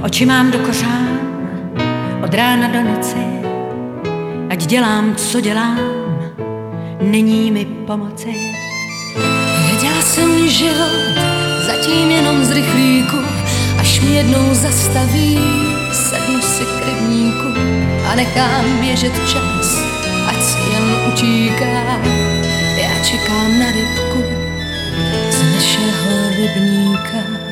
Oči mám do kořán od rána do noci, ať dělám, co dělám, není mi pomoci. Věděla jsem život zatím jenom z rychlíku, až mě jednou zastaví, sednu si k rybníku a nechám běžet čas, ať si jen utíká. Já čekám na rybku z našeho rybníka.